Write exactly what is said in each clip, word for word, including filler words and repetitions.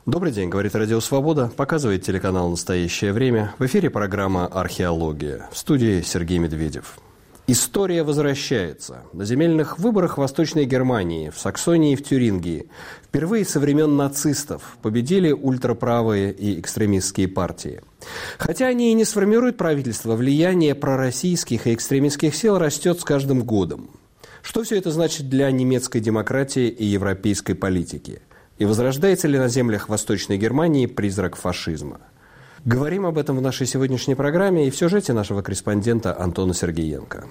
Добрый день, говорит Радио Свобода, показывает телеканал «Настоящее время». В эфире программа «Археология». В студии Сергей Медведев. История возвращается. На земельных выборах в Восточной Германии, в Саксонии и в Тюрингии впервые со времен нацистов победили ультраправые и экстремистские партии. Хотя они и не сформируют правительство, влияние пророссийских и экстремистских сил растет с каждым годом. Что все это значит для немецкой демократии и европейской политики? И возрождается ли на землях Восточной Германии призрак фашизма? Говорим об этом в нашей сегодняшней программе и в сюжете нашего корреспондента Антона Сергеенко.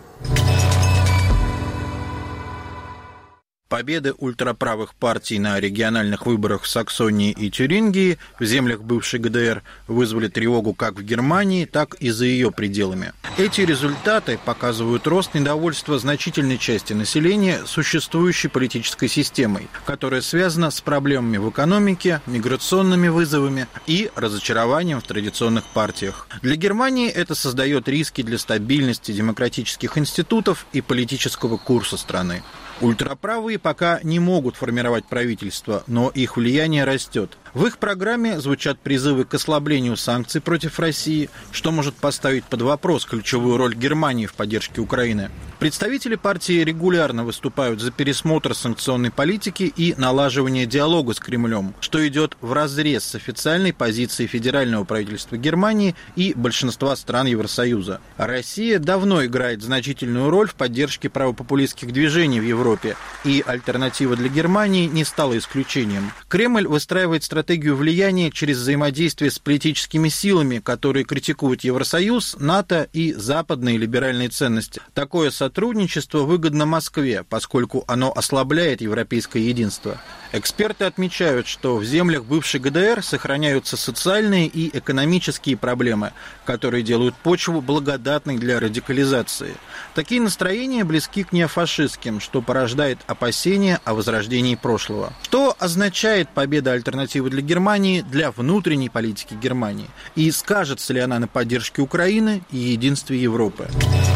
Победы ультраправых партий на региональных выборах в Саксонии и Тюрингии в землях бывшей ГДР вызвали тревогу как в Германии, так и за ее пределами. Эти результаты показывают рост недовольства значительной части населения существующей политической системой, которая связана с проблемами в экономике, миграционными вызовами и разочарованием в традиционных партиях. Для Германии это создает риски для стабильности демократических институтов и политического курса страны. Ультраправые пока не могут формировать правительство, но их влияние растет. В их программе звучат призывы к ослаблению санкций против России, что может поставить под вопрос ключевую роль Германии в поддержке Украины. Представители партии регулярно выступают за пересмотр санкционной политики и налаживание диалога с Кремлем, что идет вразрез с официальной позицией федерального правительства Германии и большинства стран Евросоюза. Россия давно играет значительную роль в поддержке правопопулистских движений в Европе, и альтернатива для Германии не стала исключением. Кремль выстраивает стратегию влияния через взаимодействие с политическими силами, которые критикуют Евросоюз, НАТО и западные либеральные ценности. Такое сотрудничество выгодно Москве, поскольку оно ослабляет европейское единство. Эксперты отмечают, что в землях бывшей ГДР сохраняются социальные и экономические проблемы, которые делают почву благодатной для радикализации. Такие настроения близки к неофашистским, что порождает опасения о возрождении прошлого. Что означает победа альтернативы для Германии для внутренней политики Германии? И скажется ли она на поддержке Украины и единстве Европы?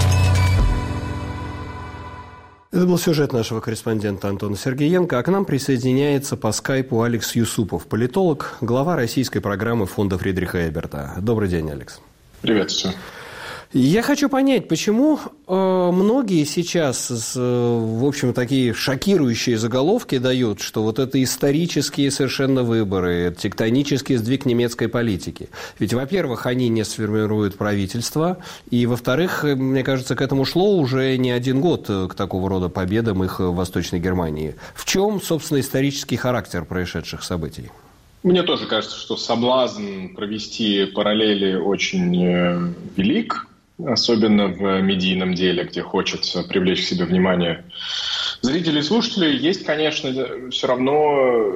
Это был сюжет нашего корреспондента Антона Сергеенко, а к нам присоединяется по скайпу Алекс Юсупов, политолог, глава российской программы фонда Фридриха Эберта. Добрый день, Алекс. Приветствую. Я хочу понять, почему э, многие сейчас, э, в общем, такие шокирующие заголовки дают, что вот это исторические совершенно выборы, тектонический сдвиг немецкой политики. Ведь, во-первых, они не сформируют правительство, и, во-вторых, мне кажется, к этому шло уже не один год, к такого рода победам их в Восточной Германии. В чем, собственно, исторический характер происшедших событий? Мне тоже кажется, что соблазн провести параллели очень велик, особенно в медийном деле, где хочется привлечь к себе внимание зрителей и слушателей. Есть, конечно, все равно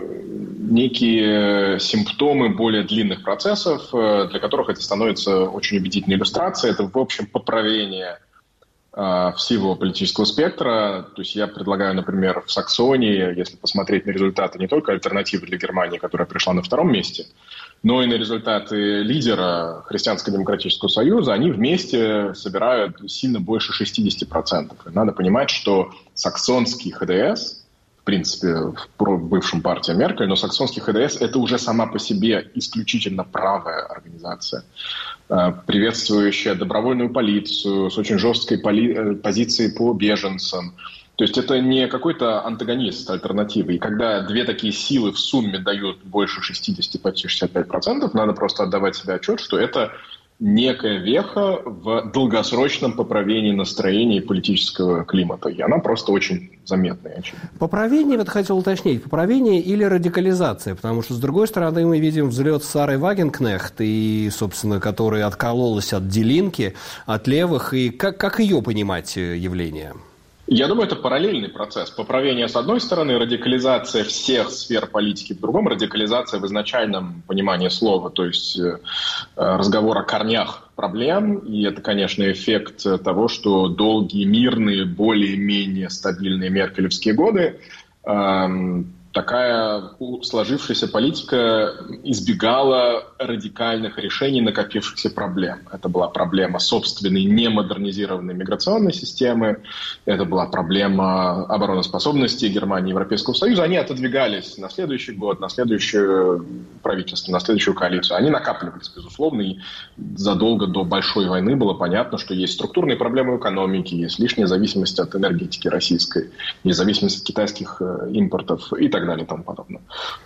некие симптомы более длинных процессов, для которых это становится очень убедительной иллюстрацией. Это, в общем, поправление всего политического спектра. То есть я предлагаю, например, в Саксонии, если посмотреть на результаты не только альтернативы для Германии, которая пришла на втором месте, но и на результаты лидера Христианско-демократического союза, они вместе собирают сильно больше шестьдесят процентов. И надо понимать, что саксонский ХДС, в принципе, в бывшем партии Меркель, но саксонский ХДС – это уже сама по себе исключительно правая организация, приветствующая добровольную полицию, с очень жесткой поли- позицией по беженцам. То есть это не какой-то антагонист альтернативы. И когда две такие силы в сумме дают больше шестьдесят, почти шестьдесят пять процентов, надо просто отдавать себе отчет, что это некая веха в долгосрочном поправлении настроения и политического климата. И она просто очень заметная. Очевидно. Поправение, вот хотел уточнить, поправение или радикализация? Потому что, с другой стороны, мы видим взлет Сары Вагенкнехт, и, собственно, которая откололась от Делинки, от левых. И как, как ее понимать явление? Я думаю, это параллельный процесс. Поправение с одной стороны, радикализация всех сфер политики в другом, радикализация в изначальном понимании слова, то есть э, разговор о корнях проблем. И это, конечно, эффект того, что долгие, мирные, более-менее стабильные меркелевские годы э, такая сложившаяся политика избегала радикальных решений накопившихся проблем. Это была проблема собственной немодернизированной миграционной системы, это была проблема обороноспособности Германии и Европейского Союза. Они отодвигались на следующий год, на следующее правительство, на следующую коалицию. Они накапливались, безусловно, и задолго до большой войны было понятно, что есть структурные проблемы в экономике, есть лишняя зависимость от энергетики российской, есть зависимость от китайских импортов и так далее и тому подобное.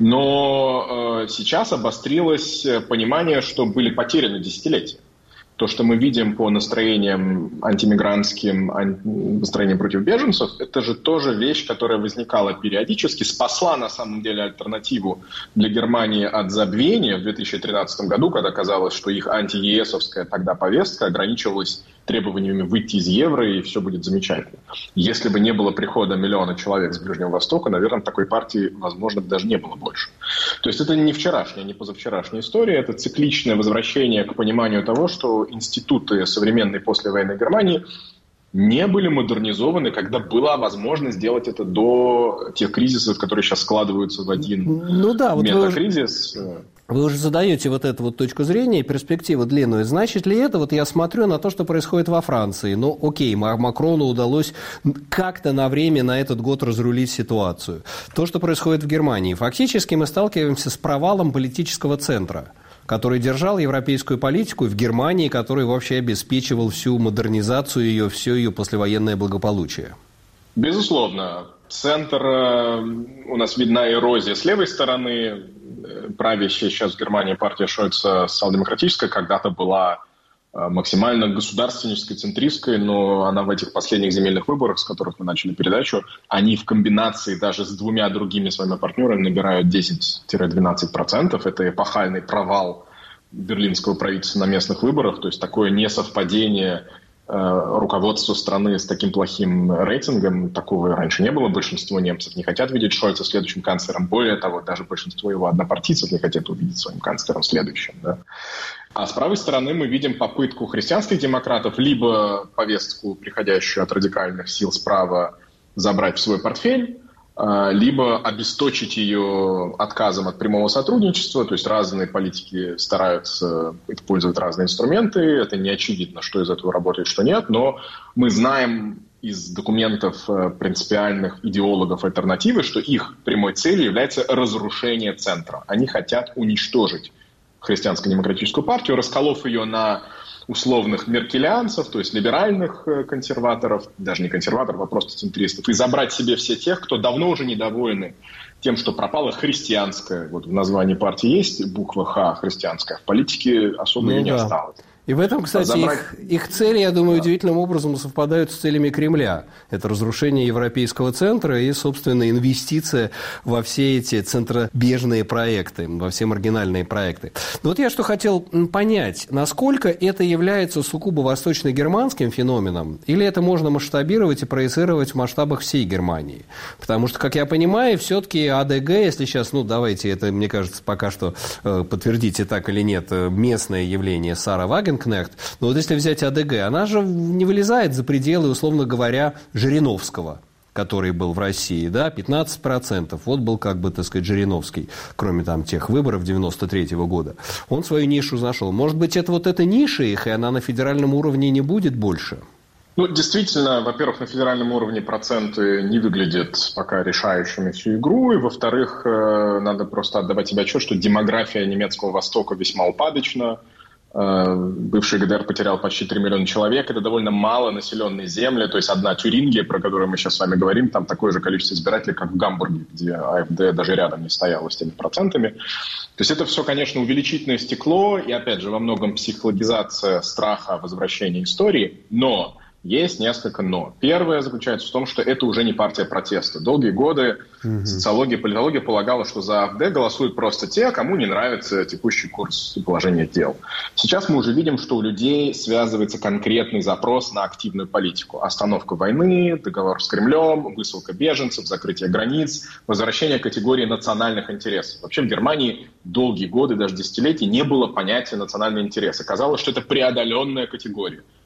Но э, сейчас обострилось понимание, что были потеряны десятилетия. То, что мы видим по настроениям антимигрантским, ан... настроениям против беженцев, это же тоже вещь, которая возникала периодически, спасла на самом деле альтернативу для Германии от забвения в две тысячи тринадцатом году, когда казалось, что их анти-ЕСовская тогда повестка ограничивалась требованиями выйти из евро, и все будет замечательно. Если бы не было прихода миллиона человек с Ближнего Востока, наверное, такой партии, возможно, даже не было больше. То есть это не вчерашняя, не позавчерашняя история, это цикличное возвращение к пониманию того, что институты современной послевоенной Германии не были модернизованы, когда была возможность сделать это до тех кризисов, которые сейчас складываются в один ну да, вот метакризис. Вы уже, вы уже задаете вот эту вот точку зрения, перспективу длинную. Значит ли это, вот я смотрю на то, что происходит во Франции, ну окей, Макрону удалось как-то на время на этот год разрулить ситуацию. То, что происходит в Германии, фактически мы сталкиваемся с провалом политического центра, который держал европейскую политику в Германии, который вообще обеспечивал всю модернизацию ее, все ее послевоенное благополучие. Безусловно. Центр, у нас видна эрозия с левой стороны. Правящая сейчас в Германии партия Шольца социал-демократическая когда-то была максимально государственнической, центристской, но она в этих последних земельных выборах, с которых мы начали передачу, они в комбинации даже с двумя другими своими партнерами набирают десять-двенадцать процентов. Это эпохальный провал берлинского правительства на местных выборах, то есть такое несовпадение руководство страны с таким плохим рейтингом, такого раньше не было. Большинство немцев не хотят видеть Шольца следующим канцлером. Более того, даже большинство его однопартийцев не хотят увидеть своим канцлером следующим. Да? А с правой стороны мы видим попытку христианских демократов либо повестку, приходящую от радикальных сил справа, забрать в свой портфель, либо обесточить ее отказом от прямого сотрудничества. То есть разные политики стараются использовать разные инструменты. Это не очевидно, что из этого работает, что нет. Но мы знаем из документов принципиальных идеологов альтернативы, что их прямой целью является разрушение центра. Они хотят уничтожить христианско-демократическую партию, расколов ее на условных меркелианцев, то есть либеральных консерваторов, даже не консерваторов, а просто центристов, и забрать себе все тех, кто давно уже недовольны тем, что пропала христианская. Вот в названии партии есть буква «Х» христианская, в политике особо ну, ее не да. осталось. И в этом, кстати, забрать... их, их цели, я думаю, да. удивительным образом совпадают с целями Кремля. Это разрушение европейского центра и, собственно, инвестиция во все эти центробежные проекты, во все маргинальные проекты. Но вот я что хотел понять, насколько это является сугубо восточно-германским феноменом, или это можно масштабировать и проецировать в масштабах всей Германии? Потому что, как я понимаю, все-таки АДГ, если сейчас, ну, давайте это, мне кажется, пока что э, подтвердите так или нет, местное явление Сара Вагенкнехт, но вот если взять АДГ, она же не вылезает за пределы, условно говоря, Жириновского, который был в России, да, пятнадцать процентов. Вот был, как бы, так сказать, Жириновский, кроме там тех выборов девяносто третьего года. Он свою нишу нашел. Может быть, это вот эта ниша их, и она на федеральном уровне не будет больше? Ну, действительно, во-первых, на федеральном уровне проценты не выглядят пока решающими всю игру, и, во-вторых, надо просто отдавать себе отчет, что демография немецкого Востока весьма упадочна. Бывший ГДР потерял почти три миллиона человек. Это довольно мало населенные земли. То есть одна Тюрингия, про которую мы сейчас с вами говорим, там такое же количество избирателей, как в Гамбурге, где АфД даже рядом не стояло с теми процентами. То есть это все, конечно, увеличительное стекло и, опять же, во многом психологизация страха возвращения истории. Но есть несколько «но». Первое заключается в том, что это уже не партия протеста. Долгие годы mm-hmm. социология, политология полагала, что за АфД голосуют просто те, кому не нравится текущий курс и положение дел. Сейчас мы уже видим, что у людей связывается конкретный запрос на активную политику. Остановка войны, договор с Кремлем, высылка беженцев, закрытие границ, возвращение к категории национальных интересов. Вообще в Германии долгие годы, даже десятилетия, не было понятия национального интереса. Казалось, что это преодоленная категория.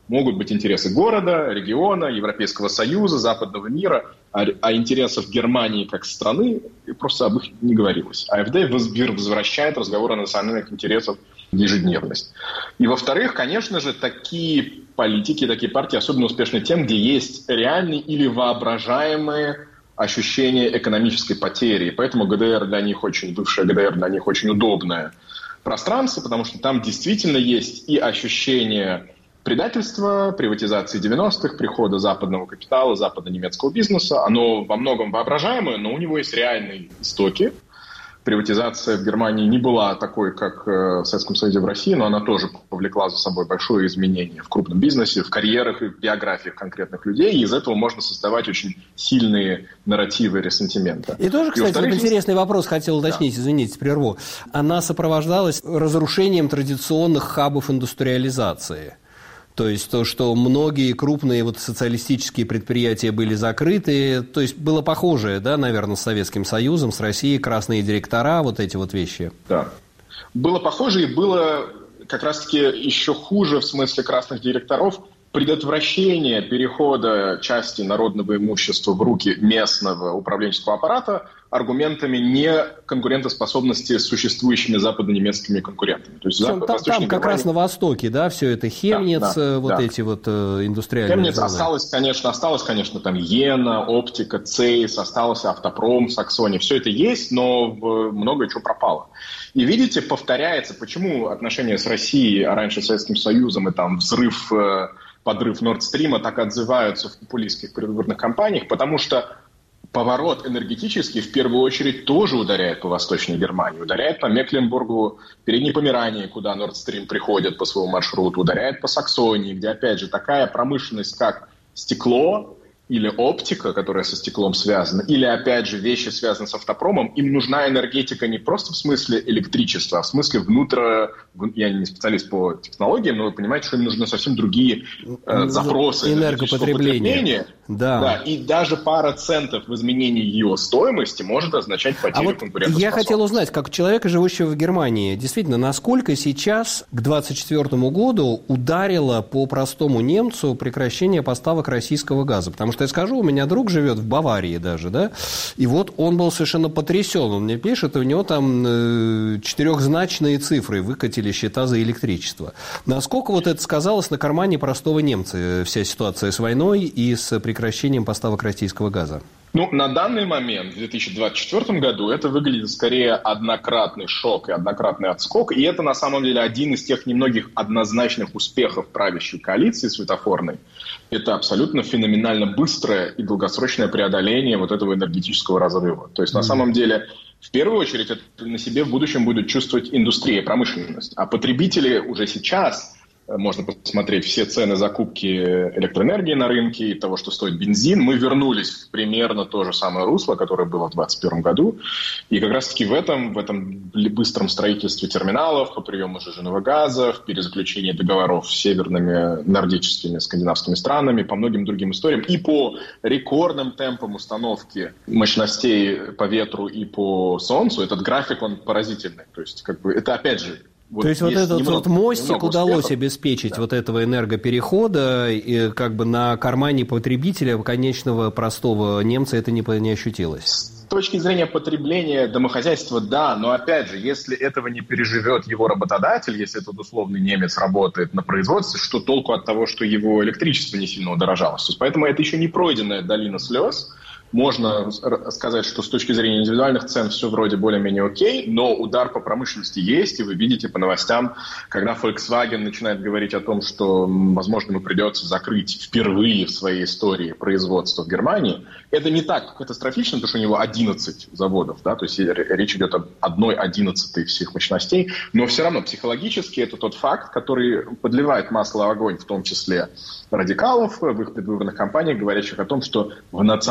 Могут быть интересы города, региона, Европейского Союза, западного мира, а, а интересов Германии как страны просто об их не говорилось. АфД возвращает разговор о национальных интересах в ежедневность. И, во-вторых, конечно же, такие политики, такие партии особенно успешны тем, где есть реальные или воображаемые ощущение экономической потери. И поэтому ГДР для них очень, бывшая ГДР для них очень удобное пространство, потому что там действительно есть и ощущение предательства, приватизации девяностых, прихода западного капитала, западно-немецкого бизнеса. Оно во многом воображаемое, но у него есть реальные истоки. Приватизация в Германии не была такой, как в Советском Союзе, в России, но она тоже повлекла за собой большое изменение в крупном бизнесе, в карьерах и в биографиях конкретных людей, и из этого можно создавать очень сильные нарративы ресентимента. И тоже, кстати, вот интересный вопрос хотел уточнить, да. Извините, прерву. Она сопровождалась разрушением традиционных хабов индустриализации. То есть то, что многие крупные вот социалистические предприятия были закрыты, то есть было похожее, да, наверное, с Советским Союзом, с Россией, красные директора, вот эти вот вещи. Да. Было похоже и было как раз-таки еще хуже в смысле красных директоров предотвращение перехода части народного имущества в руки местного управленческого аппарата аргументами неконкурентоспособности с существующими западно-немецкими конкурентами. То есть там, там, там как раз на Востоке, да, все это Хемниц, да, да, вот да. эти вот э, индустриальные Хемниц зоны. осталось, конечно, осталось, конечно, там Йена, Оптика, Цейс, остался Автопром, Саксония. Все это есть, но многое чего пропало. И видите, повторяется, почему отношения с Россией, а раньше с Советским Союзом, и там взрыв, подрыв Норд-стрима так отзываются в популистских предвыборных кампаниях, потому что поворот энергетический в первую очередь тоже ударяет по Восточной Германии, ударяет по Мекленбургу, Передней Померании, куда Норд-стрим приходит по своему маршруту, ударяет по Саксонии, где, опять же, такая промышленность, как стекло или оптика, которая со стеклом связана, или, опять же, вещи, связанные с автопромом, им нужна энергетика не просто в смысле электричества, а в смысле внутро... Я не специалист по технологиям, но вы понимаете, что им нужны совсем другие э, запросы энергопотребления. Да. Да. И даже пара центов в изменении ее стоимости может означать потерю а вот конкурентоспособности. Я хотел узнать, как человека, живущего в Германии, действительно, насколько сейчас к двадцать четвёртому году ударило по простому немцу прекращение поставок российского газа? Потому что я скажу, у меня друг живет в Баварии даже, да, и вот он был совершенно потрясен. Он мне пишет, у него там э, четырехзначные цифры выкатили счета за электричество. Насколько вот это сказалось на кармане простого немца, вся ситуация с войной и с прекращением поставок российского газа? Ну, на данный момент, в две тысячи двадцать четвёртом году, это выглядит скорее однократный шок и однократный отскок. И это, на самом деле, один из тех немногих однозначных успехов правящей коалиции светофорной. Это абсолютно феноменально быстрое и долгосрочное преодоление вот этого энергетического разрыва. То есть, на mm-hmm. самом деле, в первую очередь, это на себе в будущем будет чувствовать индустрия, промышленность. А потребители уже сейчас... Можно посмотреть все цены закупки электроэнергии на рынке и того, что стоит бензин. Мы вернулись в примерно то же самое русло, которое было в двадцать первом году. И как раз-таки в этом, в этом быстром строительстве терминалов по приему сжиженного газа, в перезаключении договоров с северными нордическими скандинавскими странами, по многим другим историям и по рекордным темпам установки мощностей по ветру и по солнцу, этот график, он поразительный. То есть, как бы, это опять же... Вот то есть, вот этот немного, вот мостик удалось успехов. обеспечить да. вот этого энергоперехода, и как бы на кармане потребителя, конечного простого немца, это не, не ощутилось? С точки зрения потребления домохозяйства, да, но опять же, если этого не переживет его работодатель, если этот условный немец работает на производстве, что толку от того, что его электричество не сильно удорожалось? Поэтому это еще не пройденная долина слез. Можно сказать, что с точки зрения индивидуальных цен все вроде более-менее окей, но удар по промышленности есть, и вы видите по новостям, когда Volkswagen начинает говорить о том, что, возможно, ему придется закрыть впервые в своей истории производство в Германии, это не так катастрофично, потому что у него одиннадцать заводов, да, то есть речь идет об одной одиннадцатой всех мощностей, но все равно психологически это тот факт, который подливает масло в огонь, в том числе радикалов в их предвыборных кампаниях, говорящих о том, что в национальных интересах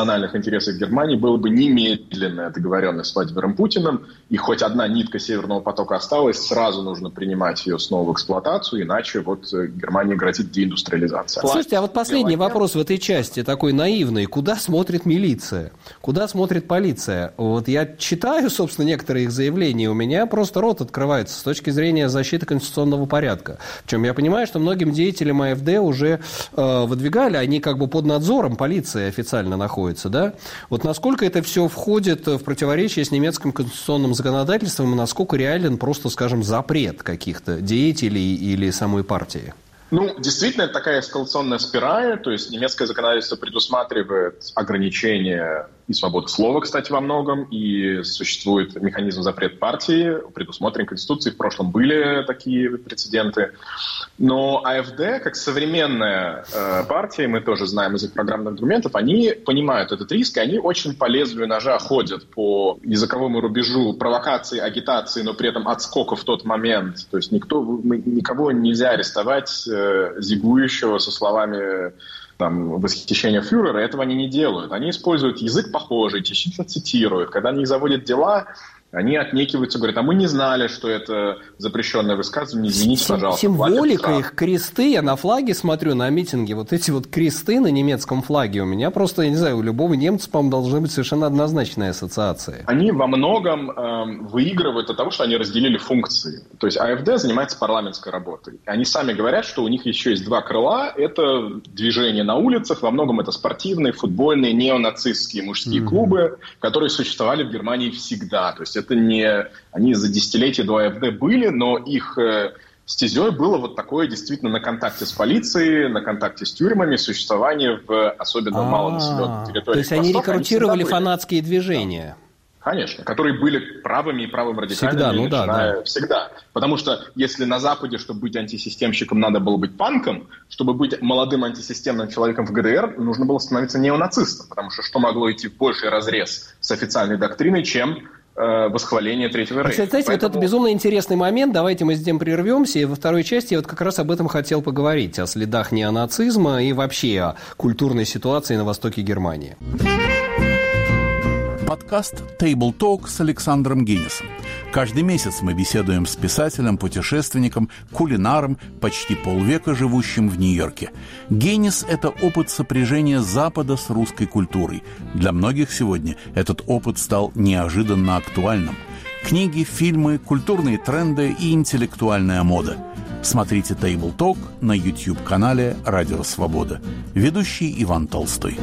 интересах Германии была бы немедленная договоренность с Владимиром Путиным, и хоть одна нитка Северного потока осталась, сразу нужно принимать ее снова в эксплуатацию, иначе вот Германии грозит деиндустриализация. Слушайте, а вот последний вопрос в этой части, такой наивный. Куда смотрит милиция? Куда смотрит полиция? Вот я читаю, собственно, некоторые их заявления, у меня просто рот открывается с точки зрения защиты конституционного порядка. Причем я понимаю, что многим деятелям АФД уже э, выдвигали, они как бы под надзором полиции официально находятся, да? Вот насколько это все входит в противоречие с немецким конституционным законодательством и насколько реален просто, скажем, запрет каких-то деятелей или самой партии? Ну, действительно, это такая эскалационная спираль, то есть немецкое законодательство предусматривает ограничения и свободу слова, кстати, во многом, и существует механизм запрет партии, предусмотрен Конституцией, в прошлом были такие прецеденты. Но АФД, как современная э, партия, мы тоже знаем из их программных документов, они понимают этот риск, и они очень по лезвию ножа ходят по языковому рубежу провокации, агитации, но при этом отскока в тот момент. То есть никто, никого нельзя арестовать э, зигующего со словами там, восхищения фюрера, этого они не делают. Они используют язык похожий, частично цитируют. Когда они заводят дела, они отнекиваются, говорят, а мы не знали, что это запрещенное высказывание, извините, Сим- пожалуйста. Символика их, кресты, я на флаге смотрю, на митинге, вот эти вот кресты на немецком флаге у меня просто, я не знаю, у любого немца, по-моему, должны быть совершенно однозначные ассоциации. Они во многом э, выигрывают от того, что они разделили функции. То есть АФД занимается парламентской работой. Они сами говорят, что у них еще есть два крыла. Это движение на улицах, во многом это спортивные, футбольные, неонацистские мужские mm-hmm. клубы, которые существовали в Германии всегда. То есть это не... Они за десятилетия до АФД были, но их э, стезей было вот такое действительно на контакте с полицией, на контакте с тюрьмами, существование в особенно малонаселенных территориях. То есть они рекрутировали фанатские движения. Конечно, которые были правыми и правым радикальными. Всегда, ну да, да. Всегда. Потому что если на Западе, чтобы быть антисистемщиком, надо было быть панком, чтобы быть молодым антисистемным человеком в ГДР, нужно было становиться неонацистом. Потому что что могло идти в больший разрез с официальной доктриной, чем э, восхваление Третьего Рейха. Кстати, знаете, Поэтому... вот это безумно интересный момент. Давайте мы с этим прервемся. И во второй части я вот как раз об этом хотел поговорить. О следах неонацизма и вообще о культурной ситуации на востоке Германии. Подкаст «Table Talk» с Александром Гиннисом. Каждый месяц мы беседуем с писателем, путешественником, кулинаром, почти полвека живущим в Нью-Йорке. Гиннис – это опыт сопряжения Запада с русской культурой. Для многих сегодня этот опыт стал неожиданно актуальным. Книги, фильмы, культурные тренды и интеллектуальная мода. Смотрите «Table Talk» на YouTube-канале «Радио Свобода». Ведущий Иван Толстой.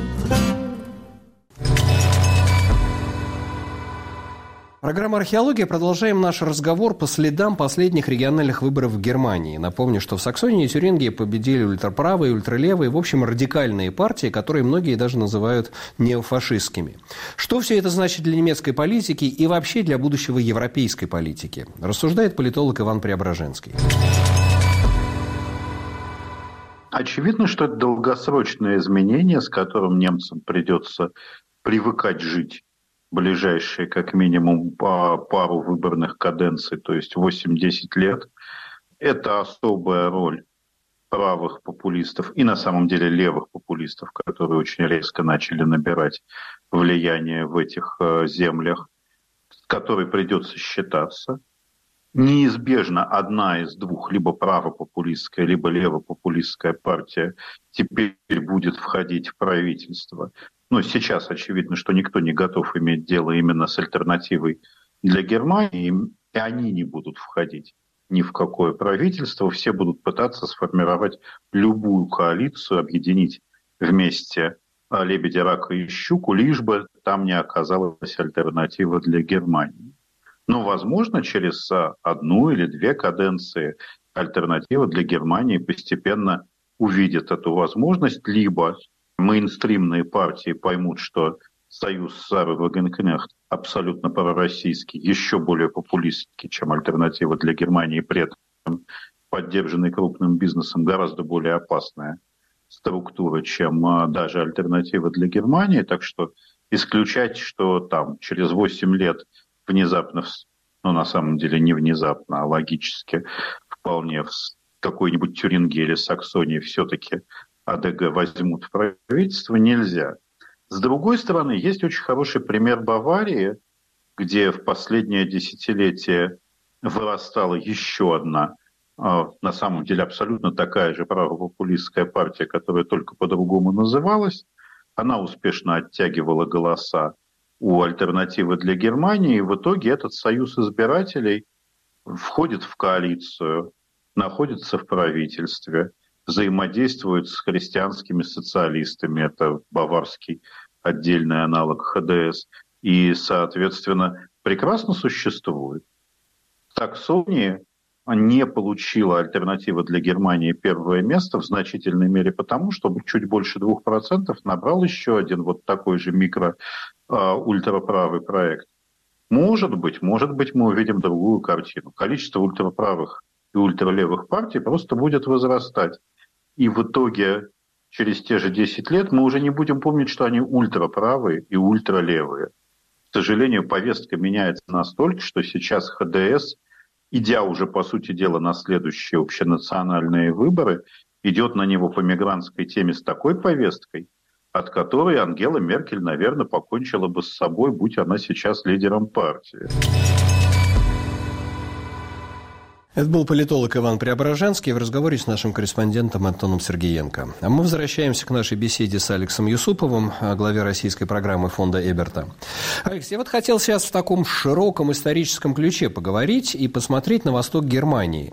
Программа «Археология». Продолжаем наш разговор по следам последних региональных выборов в Германии. Напомню, что в Саксонии и Тюрингии победили ультраправые, ультралевые, в общем, радикальные партии, которые многие даже называют неофашистскими. Что все это значит для немецкой политики и вообще для будущего европейской политики? Рассуждает политолог Иван Преображенский. Очевидно, что это долгосрочное изменение, с которым немцам придется привыкать жить ближайшие как минимум по пару выборных каденций, то есть восемь-десять лет. Это особая роль правых популистов и на самом деле левых популистов, которые очень резко начали набирать влияние в этих э, землях, с которой придется считаться. Неизбежно одна из двух, либо правопопулистская, либо левопопулистская партия теперь будет входить в правительство. Но сейчас очевидно, что никто не готов иметь дело именно с альтернативой для Германии, и они не будут входить ни в какое правительство. Все будут пытаться сформировать любую коалицию, объединить вместе лебедя, рака и щуку, лишь бы там не оказалась альтернатива для Германии. Но, возможно, через одну или две каденции альтернатива для Германии постепенно увидит эту возможность, либо мейнстримные партии поймут, что союз Сары Вагенкнехт абсолютно пророссийский, еще более популистский, чем альтернатива для Германии, при этом поддержанный крупным бизнесом гораздо более опасная структура, чем даже альтернатива для Германии. Так что исключать, что там через восемь лет внезапно, ну на самом деле не внезапно, а логически вполне в какой-нибудь Тюрингии или Саксонии все-таки АДГ возьмут в правительство, нельзя. С другой стороны, есть очень хороший пример Баварии, где в последнее десятилетие вырастала еще одна, на самом деле абсолютно такая же правопопулистская партия, которая только по-другому называлась. Она успешно оттягивала голоса у альтернативы для Германии, и в итоге этот союз избирателей входит в коалицию, находится в правительстве, взаимодействует с христианскими социалистами, это баварский отдельный аналог ха дэ эс, и, соответственно, прекрасно существует. Саксония не получила альтернатива для Германии первое место в значительной мере потому, что чуть больше двух процентов набрал еще один вот такой же микро-ультраправый проект. Может быть, может быть, мы увидим другую картину. Количество ультраправых и ультралевых партий просто будет возрастать. И в итоге через те же десять лет мы уже не будем помнить, что они ультраправые и ультралевые. К сожалению, повестка меняется настолько, что сейчас ха дэ эс, идя уже, по сути дела, на следующие общенациональные выборы, идет на него по мигрантской теме с такой повесткой, от которой Ангела Меркель, наверное, покончила бы с собой, будь она сейчас лидером партии. Это был политолог Иван Преображенский в разговоре с нашим корреспондентом Антоном Сергеенко. А мы возвращаемся к нашей беседе с Алексом Юсуповым, главе российской программы фонда Эберта. Алекс, я вот хотел сейчас в таком широком историческом ключе поговорить и посмотреть на восток Германии.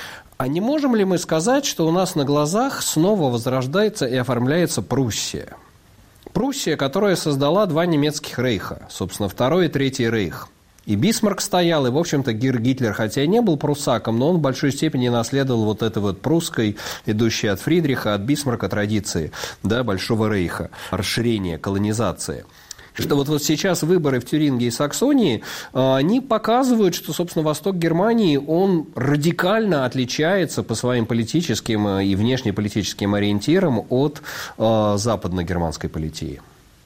А не можем ли мы сказать, что у нас на глазах снова возрождается и оформляется Пруссия? Пруссия, которая создала два немецких рейха, собственно, Второй и Третий рейх. И Бисмарк стоял, и, в общем-то, Гитлер, хотя и не был пруссаком, но он в большой степени наследовал вот этой вот прусской, идущей от Фридриха, от Бисмарка традиции, да, Большого рейха, расширения, колонизации. Что вот, вот сейчас выборы в Тюрингии и Саксонии, они показывают, что, собственно, восток Германии, он радикально отличается по своим политическим и внешнеполитическим ориентирам от западно-германской политии.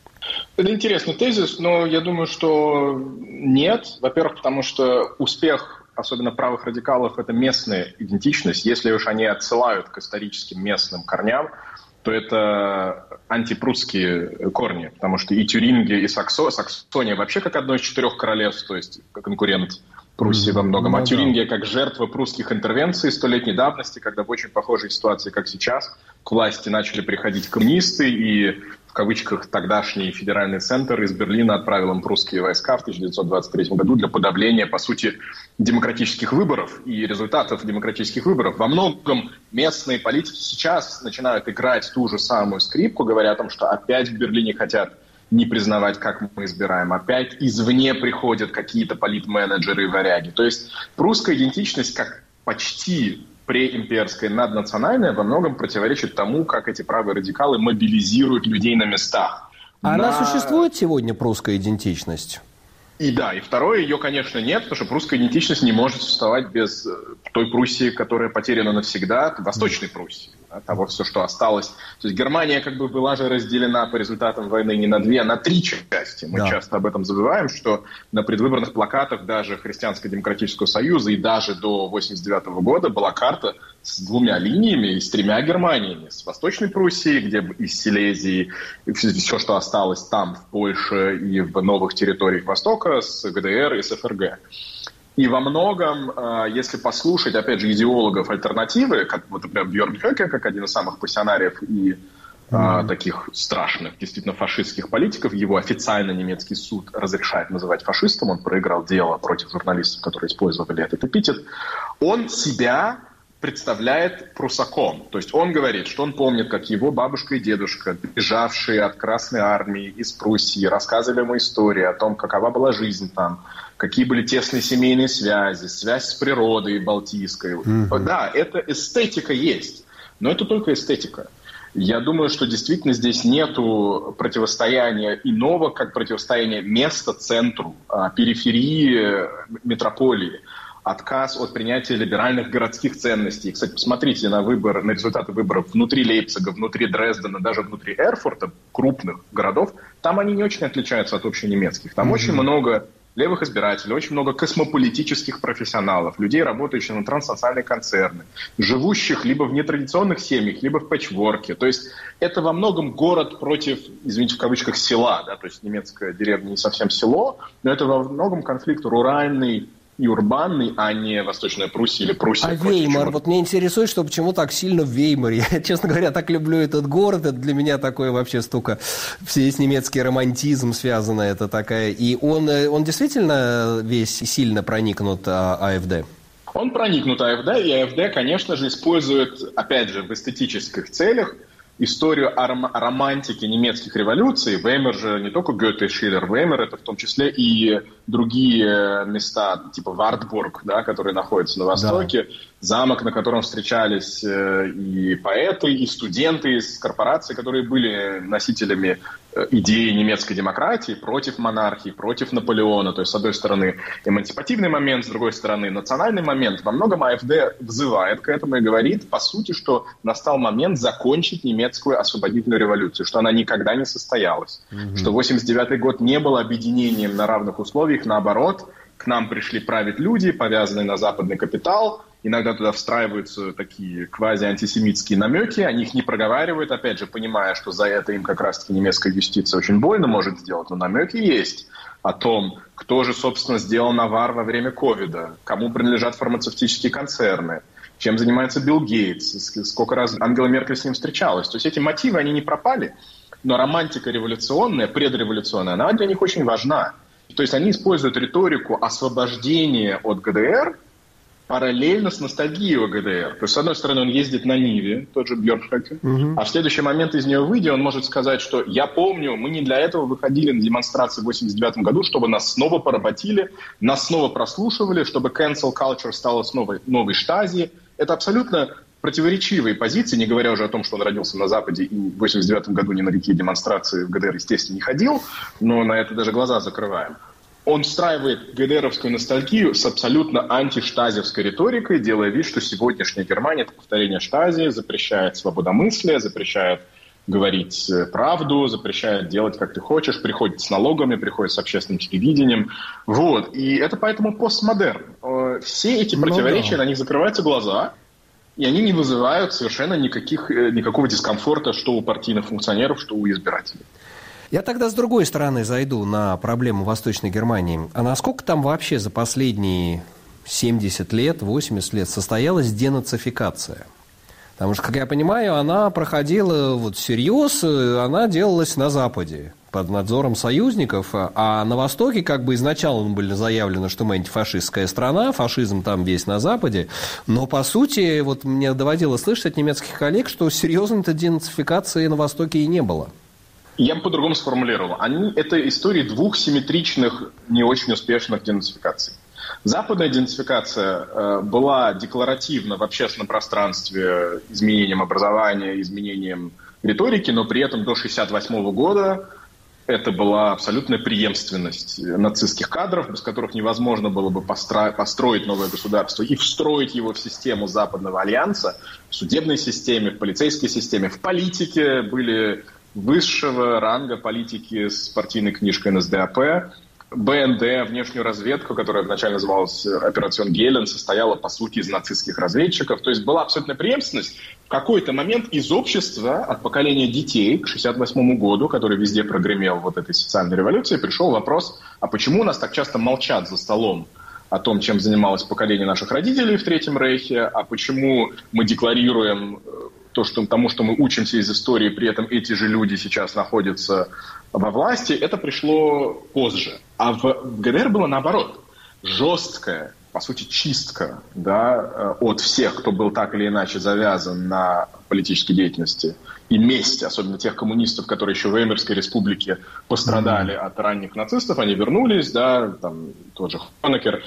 Это интересный тезис, но я думаю, что нет. Во-первых, потому что успех, особенно правых радикалов, это местная идентичность. Если уж они отсылают к историческим местным корням, то это антипрусские корни, потому что и Тюрингия, и Саксо, Саксония вообще как одно из четырех королевств, то есть конкурент Пруссии во многом, а Тюрингия как жертва прусских интервенций столетней давности, когда в очень похожей ситуации, как сейчас, к власти начали приходить коммунисты, и в кавычках тогдашний федеральный центр из Берлина отправил им прусские войска в тысяча девятьсот двадцать третьем году для подавления, по сути, демократических выборов и результатов демократических выборов. Во многом местные политики сейчас начинают играть ту же самую скрипку, говоря о том, что опять в Берлине хотят не признавать, как мы избираем. Опять извне приходят какие-то политменеджеры и варяги. То есть прусская идентичность, как почти преимперская, наднациональная, во многом противоречит тому, как эти правые радикалы мобилизируют людей на местах. А на... она существует сегодня, прусская идентичность? И да, и второе, ее, конечно, нет, потому что прусская идентичность не может существовать без той Пруссии, которая потеряна навсегда, Восточной Пруссии, да, того, все, что осталось. То есть Германия как бы была же разделена по результатам войны не на две, а на три части. Мы да. часто об этом забываем, что на предвыборных плакатах даже Христианско-демократического союза и даже до восемьдесят девятого года была карта с двумя линиями и с тремя Германиями. С Восточной Пруссией, где из Силезии, все, что осталось там, в Польше и в новых территориях Востока, с гэ дэ эр и с эф эр гэ. И во многом, если послушать, опять же, идеологов альтернативы, как, вот, например, Бьорн Хёке, как один из самых пассионариев и mm-hmm. таких страшных, действительно фашистских политиков, его официально немецкий суд разрешает называть фашистом, он проиграл дело против журналистов, которые использовали этот эпитет, он себя представляет прусаком. То есть он говорит, что он помнит, как его бабушка и дедушка, бежавшие от Красной Армии из Пруссии, рассказывали ему истории о том, какова была жизнь там, какие были тесные семейные связи, связь с природой балтийской. Mm-hmm. Да, эта эстетика есть, но это только эстетика. Я думаю, что действительно здесь нету противостояния иного, как противостояния места центру, периферии метрополии. Отказ от принятия либеральных городских ценностей. Кстати, посмотрите на выбор, на результаты выборов внутри Лейпцига, внутри Дрездена, даже внутри Эрфурта, крупных городов. Там они не очень отличаются от общенемецких. Там mm-hmm. очень много левых избирателей, очень много космополитических профессионалов, людей, работающих на транснациональные концерны, живущих либо в нетрадиционных семьях, либо в пэтчворке. То есть это во многом город против, извините, в кавычках, села. Да? То есть немецкая деревня не совсем село, но это во многом конфликт руральный и урбанный, а не Восточная Пруссия или Пруссия. А Веймар? Вот меня интересует, что почему так сильно в Веймаре. Я, честно говоря, так люблю этот город. Это для меня такой вообще столько... Весь немецкий романтизм связано. Это такая... И он, он действительно весь сильно проникнут АфД? Он проникнут АфД, и АфД, конечно же, использует, опять же, в эстетических целях историю о ром- романтике немецких революций. Веймар же не только Гёте и Шиллер, Веймар — это в том числе и другие места, типа Вартбург, да, которые находятся на востоке, да. Замок, на котором встречались и поэты, и студенты из корпораций, которые были носителями идеи немецкой демократии против монархии, против Наполеона. То есть, с одной стороны, эмансипативный момент, с другой стороны, национальный момент. Во многом АфД взывает к этому и говорит, по сути, что настал момент закончить немецкую освободительную революцию, что она никогда не состоялась, mm-hmm. что восемьдесят девятый год не был объединением на равных условиях, наоборот, к нам пришли править люди, повязанные на западный капитал. Иногда туда встраиваются такие квази-антисемитские намеки, они их не проговаривают, опять же, понимая, что за это им как раз-таки немецкая юстиция очень больно может сделать, но намеки есть о том, кто же, собственно, сделал навар во время ковида, кому принадлежат фармацевтические концерны, чем занимается Билл Гейтс, сколько раз Ангела Меркель с ним встречалась. То есть эти мотивы, они не пропали, но романтика революционная, предреволюционная, она для них очень важна. То есть они используют риторику освобождения от ГДР параллельно с ностальгией о ГДР. То есть, с одной стороны, он ездит на Ниве, тот же Бьернхаке, угу. а в следующий момент из нее выйдя, он может сказать, что я помню, мы не для этого выходили на демонстрации в восемьдесят девятом году, чтобы нас снова поработили, нас снова прослушивали, чтобы cancel culture стала снова новой штази. Это абсолютно противоречивые позиции, не говоря уже о том, что он родился на Западе и в восемьдесят девятом году ни на какие демонстрации в ГДР, естественно, не ходил, но на это даже глаза закрываем. Он встраивает ГДРовскую ностальгию с абсолютно антиштазевской риторикой, делая вид, что сегодняшняя Германия – это повторение штази, запрещает свободомыслие, запрещает говорить правду, запрещает делать, как ты хочешь, приходит с налогами, приходит с общественным телевидением. Вот. И это поэтому постмодерн. Все эти противоречия, ну, да. на них закрываются глаза, и они не вызывают совершенно никаких, никакого дискомфорта, что у партийных функционеров, что у избирателей. Я тогда с другой стороны зайду на проблему Восточной Германии. А насколько там вообще за последние семьдесят лет, восемьдесят лет состоялась денацификация? Потому что, как я понимаю, она проходила вот всерьез, она делалась на Западе под надзором союзников, а на Востоке как бы изначально было заявлено, что мы антифашистская страна, фашизм там весь на Западе, но по сути вот мне доводилось слышать от немецких коллег, что серьезной-то денацификации на Востоке и не было. Я бы по-другому сформулировал. Они, это истории двух симметричных, не очень успешных денацификаций. Западная денацификация э, была декларативна в общественном пространстве изменением образования, изменением риторики, но при этом до шестьдесят восьмого года это была абсолютная преемственность нацистских кадров, без которых невозможно было бы постро- построить новое государство и встроить его в систему Западного альянса, в судебной системе, в полицейской системе, в политике были высшего ранга политики с партийной книжкой эн эс ди эй пэ. бэ эн дэ, внешнюю разведку, которая вначале называлась «Операцион Гелен», состояла, по сути, из нацистских разведчиков. То есть была абсолютная преемственность. В какой-то момент из общества, от поколения детей к шестьдесят восьмому году, который везде прогремел вот этой социальной революции, пришел вопрос, а почему у нас так часто молчат за столом о том, чем занималось поколение наших родителей в Третьем Рейхе, а почему мы декларируем то, что, тому, что мы учимся из истории, при этом эти же люди сейчас находятся во власти, это пришло позже. А в, в ГДР было наоборот. Жесткая, по сути, чистка, да, от всех, кто был так или иначе завязан на политической деятельности, и месть, особенно тех коммунистов, которые еще в Веймарской республике пострадали mm-hmm. от ранних нацистов, они вернулись, да, там тот же Хонекер,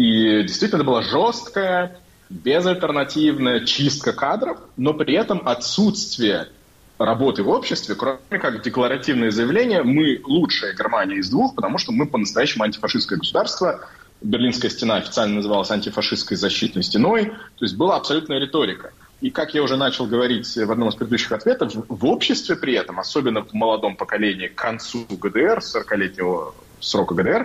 и действительно это была жесткая, безальтернативная чистка кадров, но при этом отсутствие работы в обществе, кроме как декларативное заявление «мы лучшая Германия из двух, потому что мы по-настоящему антифашистское государство». Берлинская стена официально называлась антифашистской защитной стеной. То есть была абсолютная риторика. И как я уже начал говорить в одном из предыдущих ответов, в обществе при этом, особенно в молодом поколении к концу ГДР, сорокалетнего срока ГДР,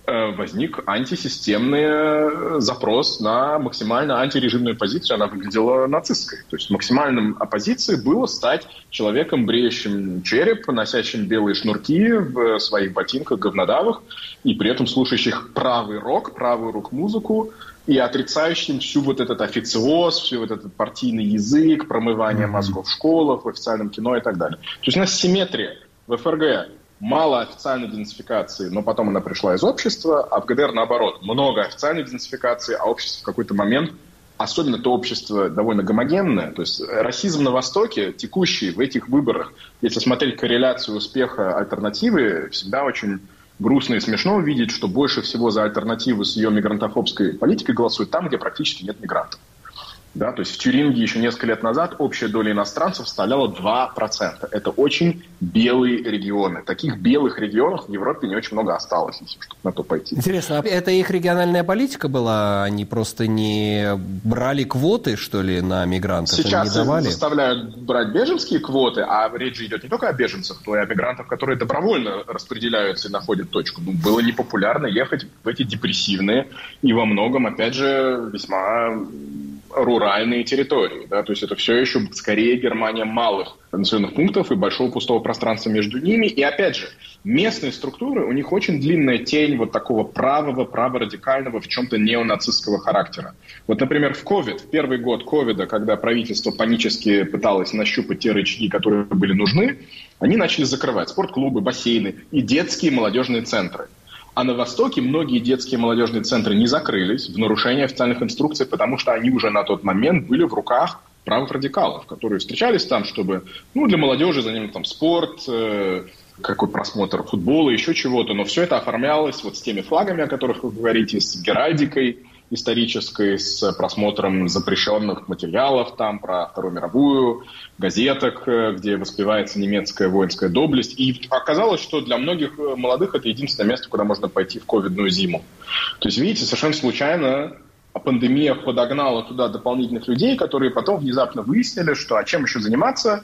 возник антисистемный запрос на максимально антирежимную позицию. Она выглядела нацистской. То есть максимальным оппозицией было стать человеком, бреющим череп, носящим белые шнурки в своих ботинках говнодавах и при этом слушающих правый рок, правую рок-музыку и отрицающим всю вот этот официоз, всю вот этот партийный язык, промывание мозгов в школах, в официальном кино и так далее. То есть у нас симметрия в ФРГ. Мало официальной денацификации, но потом она пришла из общества, а в ГДР наоборот. Много официальной денацификации, а общество в какой-то момент, особенно то общество довольно гомогенное, то есть расизм на Востоке, текущий в этих выборах, если смотреть корреляцию успеха альтернативы, всегда очень грустно и смешно увидеть, что больше всего за альтернативу с ее мигрантофобской политикой голосуют там, где практически нет мигрантов. Да, то есть в Тюрингии еще несколько лет назад общая доля иностранцев составляла два процента. Это очень белые регионы. Таких белых регионов в Европе не очень много осталось, если что на то пойти. Интересно, а это их региональная политика была? Они просто не брали квоты, что ли, на мигрантов? Сейчас не давали? заставляют брать беженские квоты, а речь же идет не только о беженцах, но и о мигрантах, которые добровольно распределяются и находят точку. Ну, было непопулярно ехать в эти депрессивные и во многом, опять же, весьма руральные территории. Да? То есть это все еще скорее Германия малых населенных пунктов и большого пустого пространства между ними. И опять же, местные структуры, у них очень длинная тень вот такого правого, праворадикального, в чем-то неонацистского характера. Вот, например, в ковид, в первый год ковида, когда правительство панически пыталось нащупать те рычаги, которые были нужны, они начали закрывать спортклубы, бассейны и детские молодежные центры. А на Востоке многие детские и молодежные центры не закрылись в нарушение официальных инструкций, потому что они уже на тот момент были в руках правых радикалов, которые встречались там, чтобы ну, для молодежи занимать там спорт, э, какой просмотр футбола, еще чего-то. Но все это оформлялось вот с теми флагами, о которых вы говорите, с геральдикой исторической, с просмотром запрещенных материалов там про Вторую мировую, газеток, где воспевается немецкая воинская доблесть. И оказалось, что для многих молодых это единственное место, куда можно пойти в ковидную зиму. То есть, видите, совершенно случайно пандемия подогнала туда дополнительных людей, которые потом внезапно выяснили, что а чем еще заниматься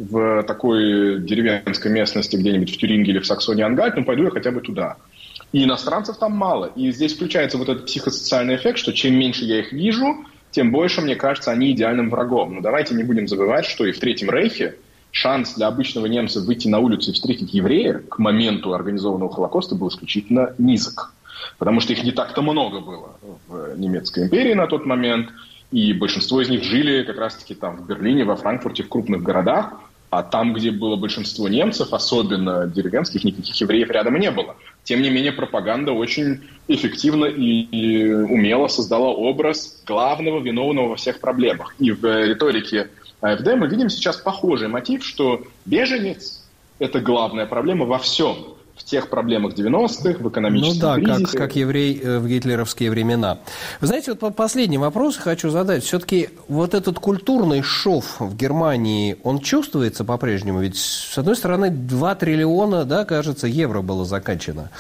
в такой деревенской местности, где-нибудь в Тюрингии или в Саксонии-Ангальт, ну пойду я хотя бы туда. И иностранцев там мало. И здесь включается вот этот психосоциальный эффект, что чем меньше я их вижу, тем больше, мне кажется, они идеальным врагом. Но давайте не будем забывать, что и в Третьем Рейхе шанс для обычного немца выйти на улицу и встретить еврея к моменту организованного Холокоста был исключительно низок. Потому что их не так-то много было в немецкой империи на тот момент. И большинство из них жили как раз-таки там в Берлине, во Франкфурте, в крупных городах. А там, где было большинство немцев, особенно деревенских, никаких евреев рядом и не было. Тем не менее, пропаганда очень эффективно и, и умело создала образ главного виновного во всех проблемах. И в риторике АфД мы видим сейчас похожий мотив, что беженец – это главная проблема во всем. В тех проблемах девяностых, в экономическом ну, да, кризисе. как, как еврей в гитлеровские времена. Вы знаете, вот последний вопрос хочу задать. Все-таки вот этот культурный шов в Германии, он чувствуется по-прежнему? Ведь, с одной стороны, два триллиона, да, кажется, евро было закачано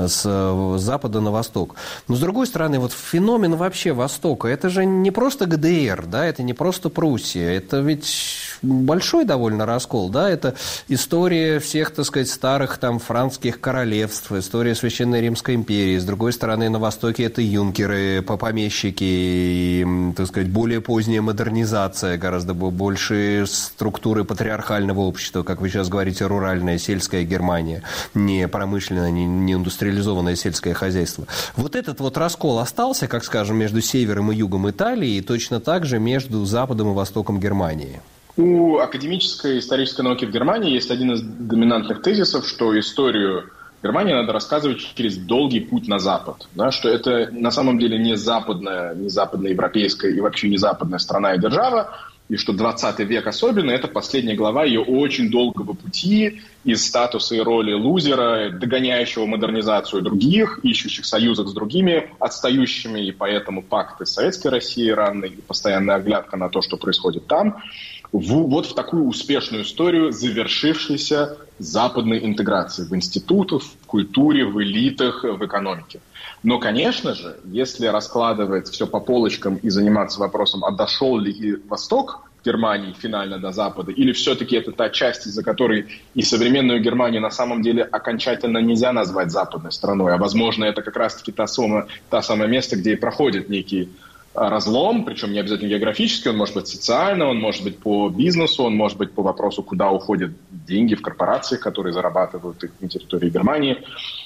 с запада на восток. Но, с другой стороны, вот феномен вообще Востока, это же не просто ГДР, да, это не просто Пруссия, это ведь большой довольно раскол, да, это история всех, так сказать, старых там франкских королевств, история Священной Римской империи. С другой стороны, на Востоке это юнкеры, помещики, и, так сказать, более поздняя модернизация, гораздо больше структуры патриархального общества, как вы сейчас говорите, руральная, сельская Германия, не промышленное, не, не индустриализованное сельское хозяйство. Вот этот вот раскол остался, как скажем, между севером и югом Италии, и точно так же между западом и востоком Германии. У академической исторической науки в Германии есть один из доминантных тезисов, что историю Германии надо рассказывать через долгий путь на Запад. Да, что это на самом деле не западная, не западноевропейская и вообще не западная страна и держава, и что двадцатый век особенно – это последняя глава ее очень долгого пути из статуса и роли лузера, догоняющего модернизацию других, ищущих союзов с другими отстающими, и поэтому пакты с Советской Россией ранной, и постоянная оглядка на то, что происходит там, в, вот в такую успешную историю завершившейся западной интеграции в институтах, в культуре, в элитах, в экономике. Но, конечно же, если раскладывать все по полочкам и заниматься вопросом, а дошел ли и Восток к Германии финально до Запада, или все-таки это та часть, из-за которой и современную Германию на самом деле окончательно нельзя назвать западной страной, а возможно это как раз-таки та самая, та самое место, где и проходит некий разлом, причем не обязательно географический, он может быть социально, он может быть по бизнесу, он может быть по вопросу, куда уходят деньги в корпорациях, которые зарабатывают их на территории Германии.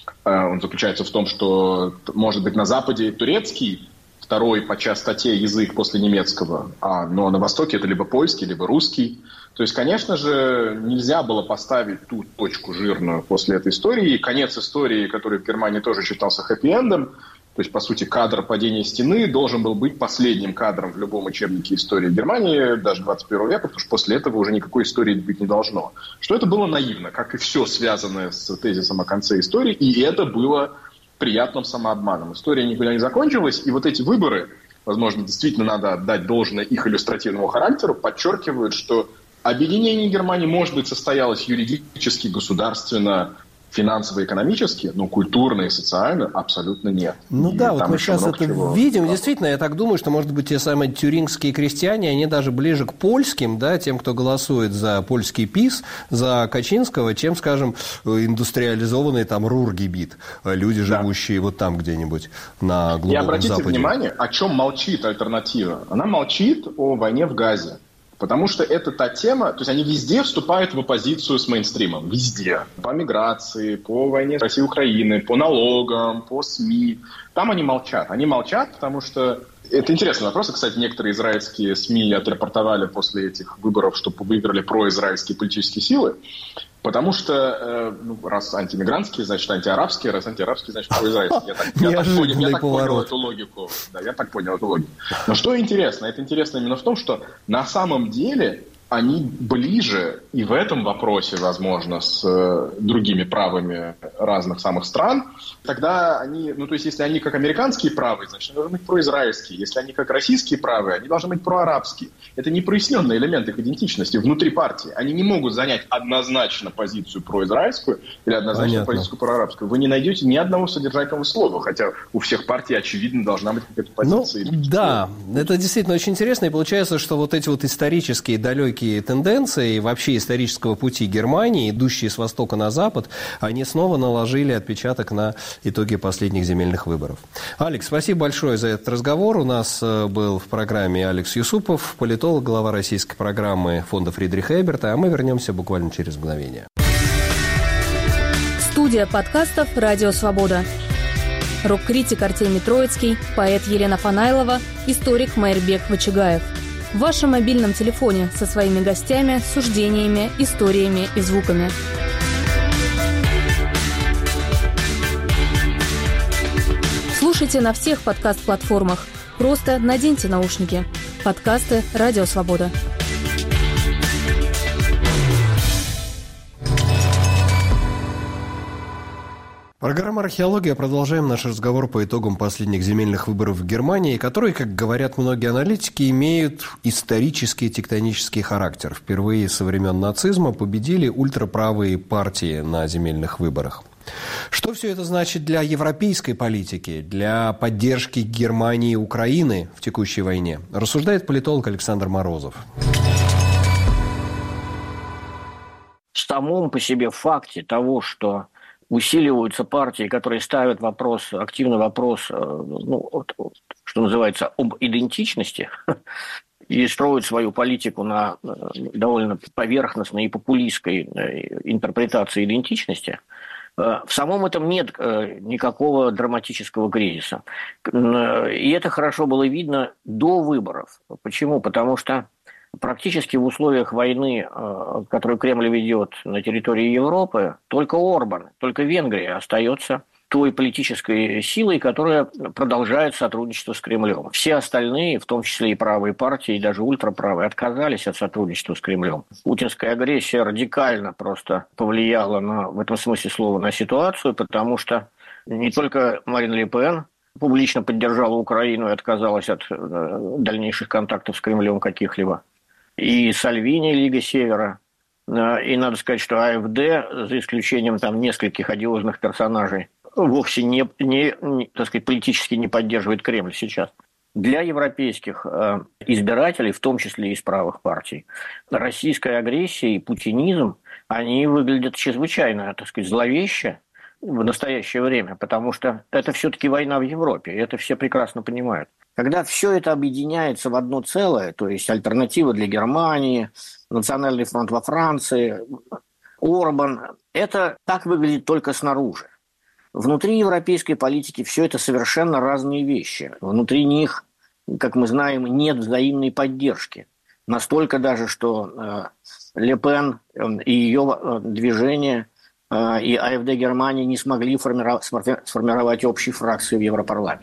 Он заключается в том, что может быть на Западе турецкий, второй по частоте язык после немецкого, а, но на Востоке это либо польский, либо русский. То есть, конечно же, нельзя было поставить ту точку жирную после этой истории. И конец истории, который в Германии тоже считался хэппи-эндом, то есть, по сути, кадр падения стены должен был быть последним кадром в любом учебнике истории Германии, даже двадцать первого века, потому что после этого уже никакой истории быть не должно. Что это было наивно, как и все связанное с тезисом о конце истории, и это было приятным самообманом. История никуда не закончилась, и вот эти выборы, возможно, действительно надо отдать должное их иллюстративному характеру, подчеркивают, что объединение Германии, может быть, состоялось юридически, государственно, финансово-экономически, но культурно и социально абсолютно нет. Ну и да, вот мы сейчас это чего. видим. Действительно, я так думаю, что, может быть, те самые тюрингские крестьяне, они даже ближе к польским, да, тем, кто голосует за польский ПиС, за Качинского, чем, скажем, индустриализованный там Рургебит, люди, живущие да. вот там где-нибудь на глубоком Западе. И обратите Западе. внимание, о чем молчит альтернатива. Она молчит о войне в Газе. Потому что это та тема, то есть они везде вступают в оппозицию с мейнстримом, везде. По миграции, по войне России и Украины, по налогам, по СМИ. Там они молчат. Они молчат, потому что... Это интересный вопрос. Кстати, некоторые израильские СМИ отрапортовали после этих выборов, что выиграли произраильские политические силы. Потому что, э, ну, раз антимигрантские, значит антиарабские, раз антиарабские, значит произраильские. Я так, я так, понял, я так понял эту логику. Да, я так понял эту логику. Но что интересно? Это интересно именно в том, что на самом деле они ближе и в этом вопросе, возможно, с э, другими правыми разных самых стран. Тогда они, ну то есть если они как американские правые, значит они должны быть произраильские. Если они как российские правые, они должны быть проарабские. Это не проясненный элемент их идентичности внутри партии. Они не могут занять однозначно позицию произраильскую или однозначно Понятно. позицию проарабскую. Вы не найдете ни одного содержательного слова, хотя у всех партий, очевидно, должна быть какая-то позиция. Ну, да, это действительно очень интересно. И получается, что вот эти вот исторические далекие тенденции вообще исторического пути Германии, идущие с востока на запад, они снова наложили отпечаток на итоги последних земельных выборов. Алекс, спасибо большое за этот разговор. У нас был в программе Алекс Юсупов, политолог, глава российской программы фонда Фридриха Эберта, а мы вернемся буквально через мгновение. Студия подкастов «Радио Свобода». Рок-критик Артемий Троицкий, поэт Елена Фанайлова, историк Майрбек Вачигаев. В вашем мобильном телефоне со своими гостями, суждениями, историями и звуками. Слушайте на всех подкаст-платформах. Просто наденьте наушники. Подкасты «Радио Свобода». Программа «Археология». Продолжаем наш разговор по итогам последних земельных выборов в Германии, которые, как говорят многие аналитики, имеют исторический тектонический характер. Впервые со времен нацизма победили ультраправые партии на земельных выборах. Что все это значит для европейской политики, для поддержки Германии и Украины в текущей войне, рассуждает политолог Александр Морозов. В самом по себе факте того, что усиливаются партии, которые ставят вопрос, активный вопрос, ну, что называется, об идентичности, и строят свою политику на довольно поверхностной и популистской интерпретации идентичности, в самом этом нет никакого драматического кризиса. И это хорошо было видно до выборов. Почему? Потому что практически в условиях войны, которую Кремль ведет на территории Европы, только Орбан, только Венгрия остается той политической силой, которая продолжает сотрудничество с Кремлем. Все остальные, в том числе и правые партии, и даже ультраправые, отказались от сотрудничества с Кремлем. Путинская агрессия радикально просто повлияла на, в этом смысле слова на ситуацию, потому что не только Марин Ле Пен публично поддержала Украину и отказалась от дальнейших контактов с Кремлем каких-либо, и Сальвини, Лига Севера, и надо сказать, что АФД, за исключением там нескольких одиозных персонажей, вовсе не, не, не, так сказать, политически не поддерживает Кремль сейчас. для европейских избирателей, в том числе из правых партий, российская агрессия и путинизм, они выглядят чрезвычайно, так сказать, зловеще в настоящее время, потому что это все-таки война в Европе, и это все прекрасно понимают. Когда все это объединяется в одно целое, то есть альтернатива для Германии, Национальный фронт во Франции, Орбан, это так выглядит только снаружи. Внутри европейской политики все это совершенно разные вещи. Внутри них, как мы знаем, нет взаимной поддержки. Настолько даже, что э, Ле Пен э, и ее э, движение э, и АфД Германии не смогли формировать, сформировать общей фракции в Европарламенте.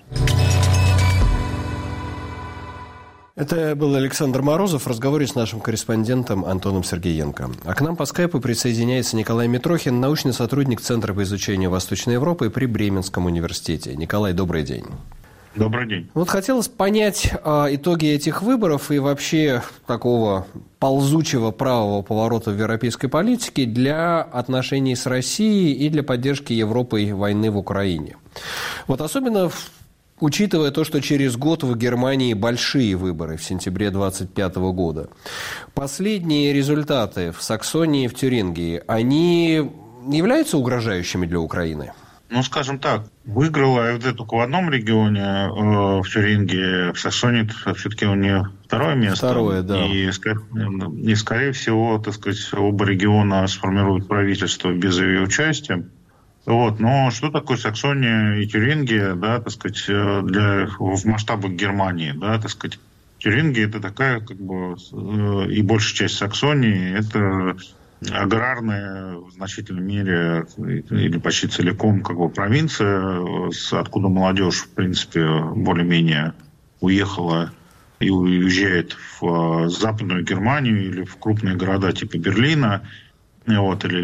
Это был Александр Морозов в разговоре с нашим корреспондентом Антоном Сергеенко. А к нам по скайпу присоединяется Николай Митрохин, научный сотрудник Центра по изучению Восточной Европы при Бременском университете. Николай, добрый день. Добрый день. Вот хотелось понять а, итоги этих выборов и вообще такого ползучего правого поворота в европейской политике для отношений с Россией и для поддержки Европой войны в Украине. Вот особенно в учитывая то, что через год в Германии большие выборы в сентябре двадцать пятого года. Последние результаты в Саксонии и в Тюрингии, они являются угрожающими для Украины? Ну, скажем так, выиграла АфД только в одном регионе, э, в Тюрингии, в Саксонии все-таки у нее второе место. Второе, да. И, и, скорее всего, так сказать, оба региона сформируют правительство без ее участия. Вот, но что такое Саксония и Тюрингия, да, так сказать, для, в масштабах Германии, да, так сказать, Тюрингия это такая, как бы, и большая часть Саксонии, это аграрная в значительной мере или почти целиком, как бы, провинция, откуда молодежь, в принципе, более-менее уехала и уезжает в Западную Германию или в крупные города типа Берлина, вот, или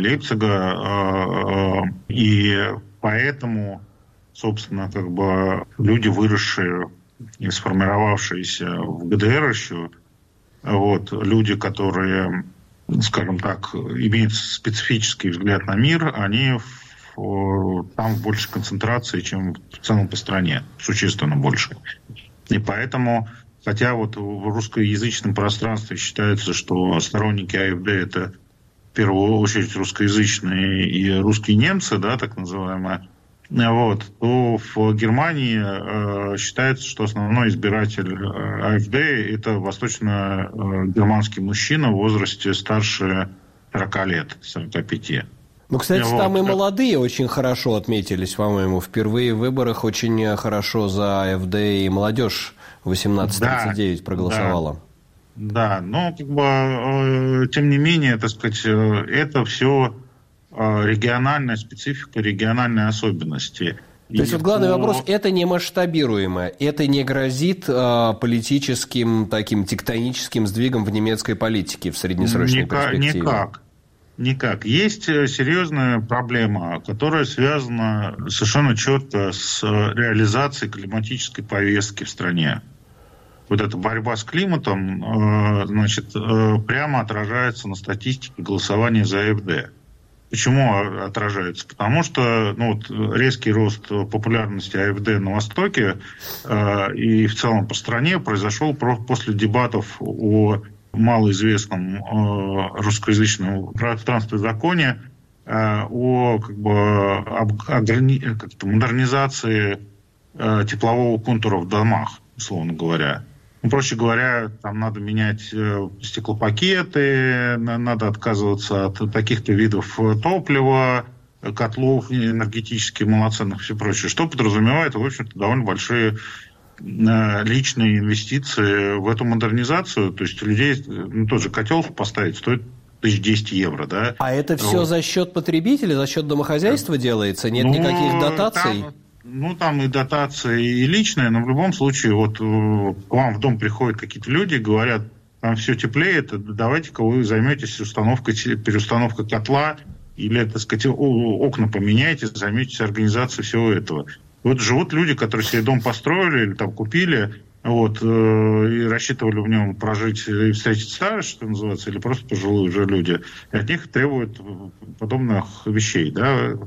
Лейпцига, и поэтому, собственно, как бы люди, выросшие и сформировавшиеся в ГДР еще, вот, люди, которые, скажем так, имеют специфический взгляд на мир, они в, там в большей концентрации, чем в целом по стране, существенно больше. И поэтому, хотя вот в русскоязычном пространстве считается, что сторонники АфД это в первую очередь русскоязычные и русские немцы, да, так называемые, вот, то в Германии э, считается, что основной избиратель АфД это восточно-германский мужчина в возрасте старше сорока лет, сорока пяти. Ну, кстати, вот. Там и молодые очень хорошо отметились, по-моему. Впервые в выборах очень хорошо за АфД и молодежь восемнадцать тридцать девять да, проголосовала. Да. Да, но как бы, э, тем не менее, так сказать, э, это все э, региональная специфика, региональные особенности. То есть, вот главный по... вопрос, это не масштабируемо, это не грозит э, политическим таким тектоническим сдвигом в немецкой политике в среднесрочной никак, перспективе? Никак. Никак. Есть серьезная проблема, которая связана совершенно четко с реализацией климатической повестки в стране. Вот эта борьба с климатом, значит, прямо отражается на статистике голосования за АфД. Почему отражается? Потому что ну, вот, резкий рост популярности АфД на Востоке и в целом по стране произошел после дебатов о малоизвестном русскоязычном пространстве законе о как бы, ограни... как-то модернизации теплового контура в домах, условно говоря. Ну, проще говоря, там надо менять э, стеклопакеты, надо отказываться от таких-то видов топлива, котлов энергетически малоценных и все прочее, что подразумевает, в общем-то, довольно большие э, личные инвестиции в эту модернизацию. То есть у людей, ну, тот же котел поставить стоит тысяча десять евро, да. А это все вот. За счет потребителя, за счет домохозяйства делается? Нет ну, никаких дотаций? Там... Ну, там и дотации, и личные, но в любом случае, вот к вам в дом приходят какие-то люди, говорят, там все теплеет, давайте-ка вы займетесь установкой, переустановкой котла, или, так сказать, окна поменяйте, займетесь организацией всего этого. Вот живут люди, которые себе дом построили или там купили, вот, и рассчитывали в нем прожить и встретить старость, что называется, или просто пожилые уже люди, и от них требуют подобных вещей, да.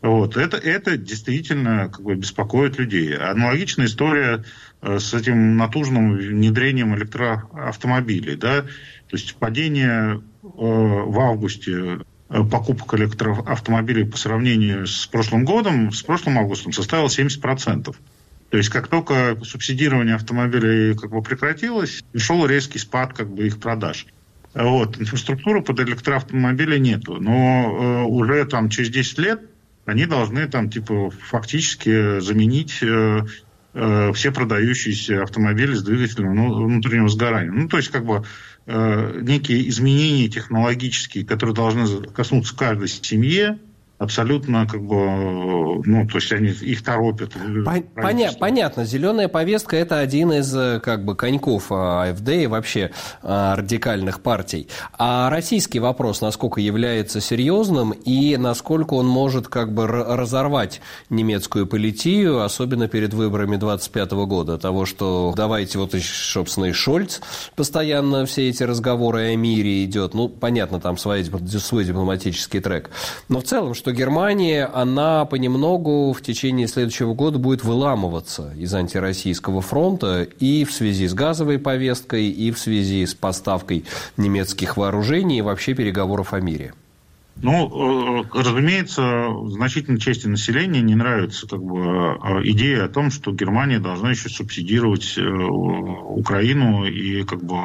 Вот. Это, это действительно как бы беспокоит людей. Аналогичная история с этим натужным внедрением электроавтомобилей. Да? То есть падение в августе покупок электроавтомобилей по сравнению с прошлым годом, с прошлым августом составило семьдесят процентов. То есть как только субсидирование автомобилей как бы прекратилось, пришел резкий спад как бы их продаж. Вот. Инфраструктуры под электроавтомобили нету. Но э, уже там через десять лет они должны там типа фактически заменить э, э, все продающиеся автомобили с двигателем ну, внутреннего сгорания. Ну, то есть как бы э, некие изменения технологические, которые должны коснуться каждой семьи, абсолютно как бы, ну, то есть они их торопят. Поня- понятно, зеленая повестка – это один из как бы коньков АfD и вообще радикальных партий. А российский вопрос, насколько является серьезным и насколько он может как бы разорвать немецкую политию, особенно перед выборами двадцать пятого года, того, что давайте вот, собственно, и Шольц постоянно все эти разговоры о мире идет, ну, понятно, там свой, свой дипломатический трек, но в целом, что что Германия, она понемногу в течение следующего года будет выламываться из антироссийского фронта и в связи с газовой повесткой, и в связи с поставкой немецких вооружений, и вообще переговоров о мире. Ну, разумеется, значительной части населения не нравится как бы идея о том, что Германия должна еще субсидировать Украину и как бы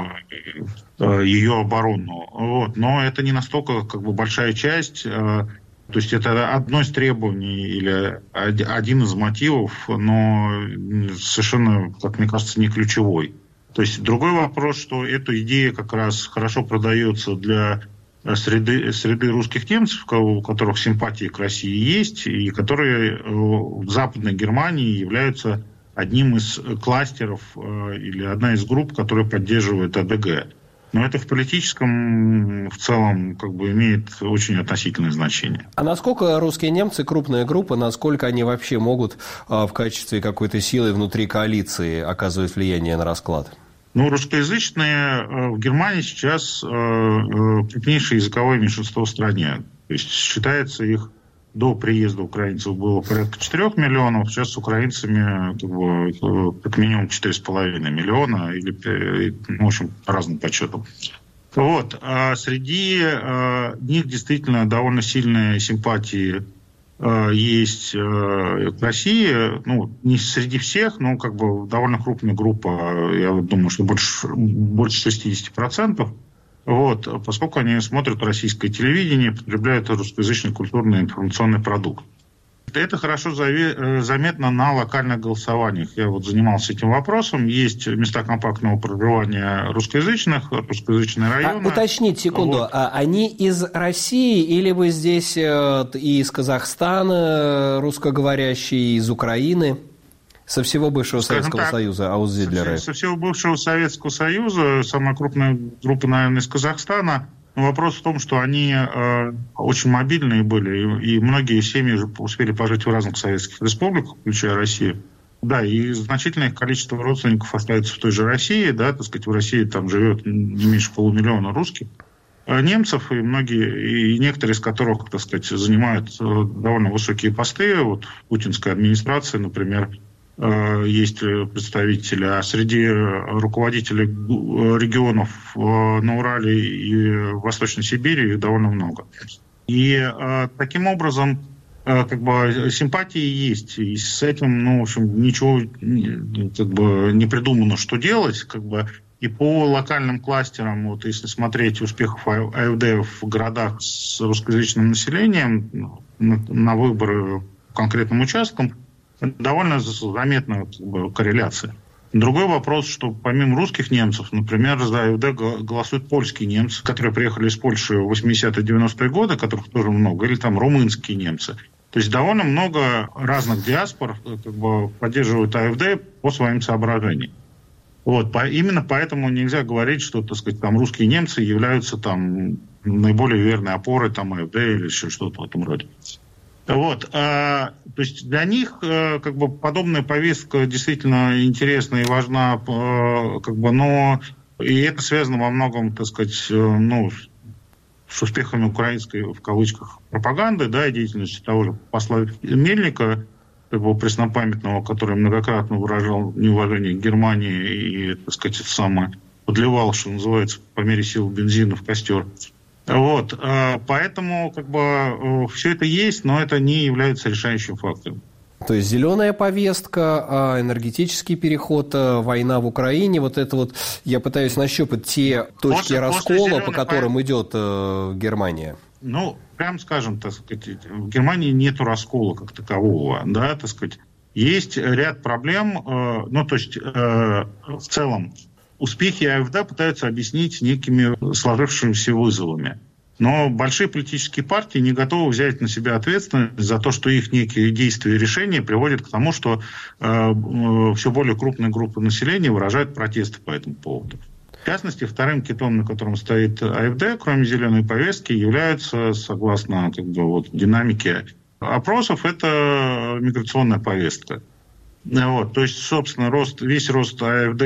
ее оборону. Вот. Но это не настолько как бы большая часть. То есть это одно из требований или один из мотивов, но совершенно, как мне кажется, не ключевой. То есть другой вопрос, что эта идея как раз хорошо продается для среды, среды русских немцев, у которых симпатии к России есть, и которые в Западной Германии являются одним из кластеров или одна из групп, которые поддерживают АДГ. Но это в политическом в целом как бы имеет очень относительное значение. А насколько русские немцы, крупная группа, насколько они вообще могут в качестве какой-то силы внутри коалиции оказывать влияние на расклад? Ну, русскоязычные в Германии сейчас крупнейшее языковое меньшинство в стране. То есть считается их до приезда украинцев было порядка четырёх миллионов, сейчас с украинцами как, бы, как минимум четыре с половиной миллиона, или, ну, в общем, по разным подсчетам. Вот. А среди а, них действительно довольно сильные симпатии а, есть а, к России. Ну, не среди всех, но как бы довольно крупная группа, я думаю, что больше, больше шестьдесят процентов. Вот, поскольку они смотрят российское телевидение, потребляют русскоязычный культурный информационный продукт. Это хорошо заметно на локальных голосованиях. Я вот занимался этим вопросом. Есть места компактного проживания русскоязычных, русскоязычные районы. А, уточнить секунду, вот. А они из России или вы здесь э, и из Казахстана русскоговорящие, из Украины? Со всего бывшего Скажем Советского так, Союза, аузидлеры. Со, со всего бывшего Советского Союза, самая крупная группа, наверное, из Казахстана. Но вопрос в том, что они э, очень мобильные были, и, и многие семьи уже успели пожить в разных советских республиках, включая Россию. Да, и значительное количество родственников остается в той же России, да, так сказать, в России там живет не меньше полумиллиона русских. Немцев, и многие, и некоторые из которых, так сказать, занимают довольно высокие посты. Вот в путинской администрации, например, есть представители, а среди руководителей регионов на Урале и в Восточной Сибири их довольно много. И таким образом, как бы, симпатии есть, и с этим, ну, в общем, ничего как бы не придумано, что делать, как бы. И по локальным кластерам, вот если смотреть успехов АfD в городах с русскоязычным населением на, на выборы по конкретным участкам, довольно заметная как бы, корреляция. Другой вопрос, что помимо русских немцев, например, за АfD голосуют польские немцы, которые приехали из Польши в восьмидесятые-девяностые годы, которых тоже много, или там румынские немцы. То есть довольно много разных диаспор как бы, поддерживают АfD по своим соображениям. Вот, по, именно поэтому нельзя говорить, что, так сказать, там русские немцы являются там наиболее верной опорой там АfD или еще что-то в этом роде. Вот, а, то есть для них а, как бы подобная повестка действительно интересна и важна, а, как бы, но и это связано во многом, так сказать, ну, с успехами украинской, в кавычках, пропаганды, да, и деятельности того же посла Мельника, такого преснопамятного, который многократно выражал неуважение к Германии и, так сказать, это самое, подливал, что называется, по мере сил бензина в костер. Вот. Поэтому как бы все это есть, но это не является решающим фактором. То есть зеленая повестка, энергетический переход, война в Украине, вот это вот, я пытаюсь нащупать те точки после, раскола, после по которым пов... идет э, Германия. Ну, прям скажем, так сказать, в Германии нету раскола как такового, да, так сказать. Есть ряд проблем, э, ну, то есть, э, в целом, успехи АфД пытаются объяснить некими сложившимися вызовами. Но большие политические партии не готовы взять на себя ответственность за то, что их некие действия и решения приводят к тому, что э, э, все более крупные группы населения выражают протесты по этому поводу. В частности, вторым китом, на котором стоит АфД, кроме зеленой повестки, является, согласно как бы, вот, динамике опросов, это миграционная повестка. Вот, то есть, собственно, рост, весь рост АфД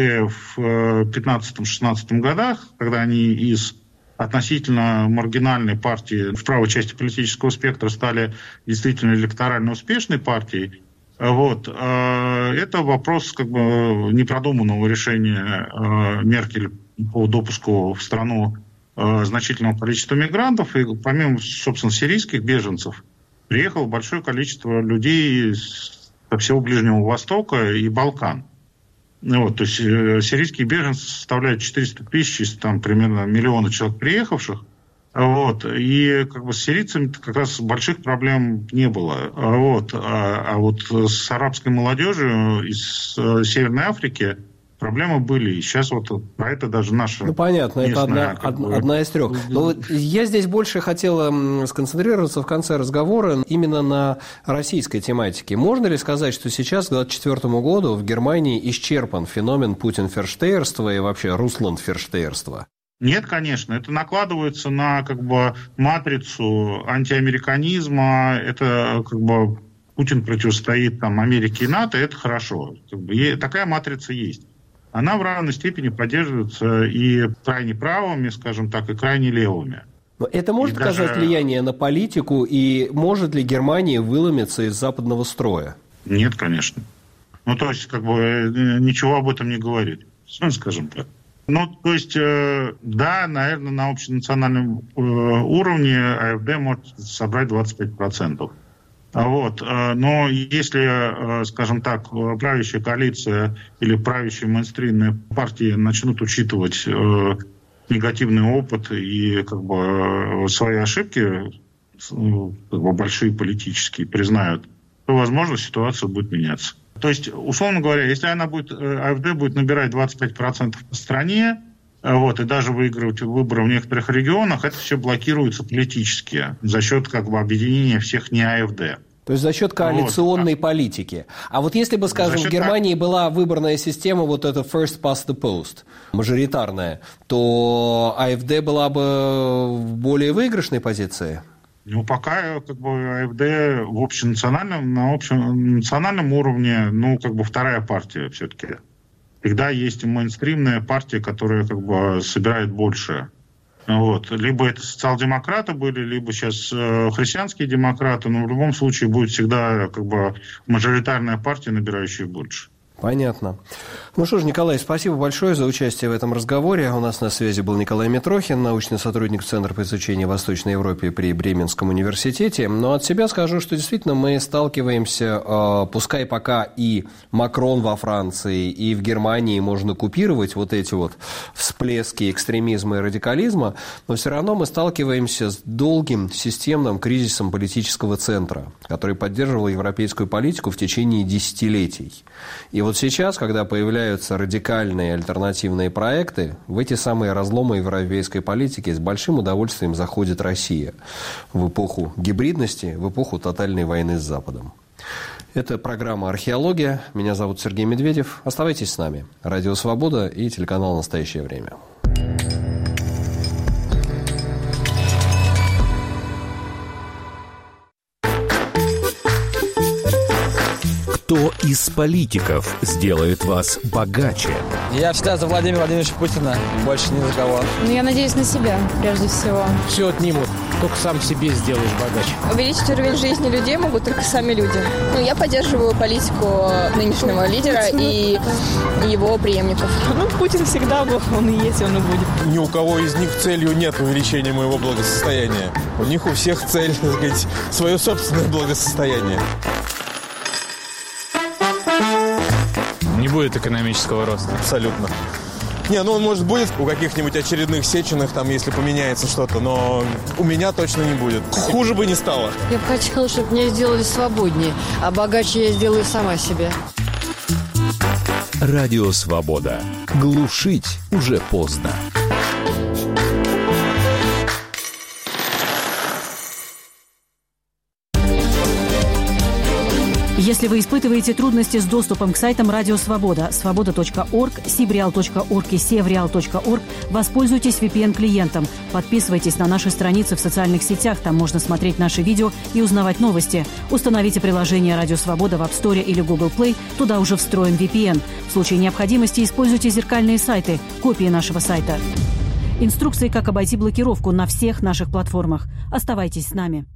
в пятнадцатом-шестнадцатом годах, когда они из относительно маргинальной партии в правой части политического спектра стали действительно электорально успешной партией, вот, это вопрос как бы непродуманного решения Меркель по допуску в страну значительного количества мигрантов. И помимо, собственно, сирийских беженцев, приехало большое количество людей со всего Ближнего Востока и Балкан. Вот, то есть э, сирийские беженцы составляют четыреста тысяч, из там примерно миллиона человек приехавших. Вот, и как бы с сирийцами как раз больших проблем не было. Вот, а, а вот с арабской молодежью из э, Северной Африки проблемы были. И сейчас вот про это даже наша... Ну, понятно, местная, это одна, как бы... одна из трех. Но вот я здесь больше хотела сконцентрироваться в конце разговора именно на российской тематике. Можно ли сказать, что сейчас, к двадцать четвёртому году, в Германии исчерпан феномен путинферштейерства и вообще русландферштейерства? Нет, конечно. Это накладывается на как бы матрицу антиамериканизма. Это как бы Путин противостоит там Америке и НАТО, это хорошо. Как бы, такая матрица есть. Она в равной степени поддерживается и крайне правыми, скажем так, и крайне левыми. Но это может и оказать даже... влияние на политику, и может ли Германия выломиться из западного строя? Нет, конечно. Ну, то есть, как бы, ничего об этом не говорит, скажем так. Ну, то есть, да, наверное, на общенациональном уровне АфД может собрать двадцать пять процентов. Вот. Но если, скажем так, правящая коалиция или правящие мейнстримные партии начнут учитывать негативный опыт и как бы свои ошибки, как бы большие политические, признают, то, возможно, ситуация будет меняться. То есть, условно говоря, если она будет, АфД будет набирать двадцать пять процентов по стране, вот, и даже выигрывать выборы в некоторых регионах, это все блокируется политически за счет как бы объединения всех не АфД. То есть за счет коалиционной вот. политики. А вот если бы, скажем, в Германии как... была выборная система, вот эта first past the post, мажоритарная, то АфД была бы в более выигрышной позиции? Ну, пока как бы АфД в общенациональном, на общенациональном уровне, ну, как бы вторая партия все-таки. Всегда есть мейнстримная партия, которая как бы собирает больше. Вот. Либо это социал-демократы были, либо сейчас э, христианские демократы, но в любом случае будет всегда как бы мажоритарная партия, набирающая больше. Понятно. Ну что ж, Николай, спасибо большое за участие в этом разговоре. У нас на связи был Николай Митрохин, научный сотрудник Центра по изучению Восточной Европы при Бременском университете. Но от себя скажу, что действительно мы сталкиваемся, пускай пока и Макрон во Франции, и в Германии можно купировать вот эти вот всплески экстремизма и радикализма, но все равно мы сталкиваемся с долгим системным кризисом политического центра, который поддерживал европейскую политику в течение десятилетий. И вот сейчас, когда появляются радикальные альтернативные проекты, в эти самые разломы европейской политики с большим удовольствием заходит Россия в эпоху гибридности, в эпоху тотальной войны с Западом. Это программа «Археология». Меня зовут Сергей Медведев. Оставайтесь с нами. Радио «Свобода» и телеканал «Настоящее время». Кто из политиков сделает вас богаче? Я всегда за Владимира Владимировича Путина, больше ни за кого. Ну, я надеюсь на себя, прежде всего. Все отнимут, только сам себе сделаешь богаче. Увеличить уровень жизни людей могут только сами люди. Ну, я поддерживаю политику нынешнего лидера и его преемников. Ну, Путин всегда был, он и есть, он и будет. Ни у кого из них целью нет увеличения моего благосостояния. У них у всех цель, так сказать, свое собственное благосостояние. Не будет экономического роста. Абсолютно. Не, ну он, может, будет у каких-нибудь очередных Сеченых, там, если поменяется что-то, но у меня точно не будет. Хуже бы не стало. Я бы хотела, чтобы меня сделали свободнее, а богаче я сделаю сама себе. Радио «Свобода». Глушить уже поздно. Если вы испытываете трудности с доступом к сайтам Радио Свобода, свобода точка орг, сибреал точка орг и севреал точка орг, воспользуйтесь ви пи эн-клиентом. Подписывайтесь на наши страницы в социальных сетях, там можно смотреть наши видео и узнавать новости. Установите приложение Радио Свобода в App Store или Google Play, туда уже встроен ви пи эн. В случае необходимости используйте зеркальные сайты, копии нашего сайта. Инструкции, как обойти блокировку на всех наших платформах. Оставайтесь с нами.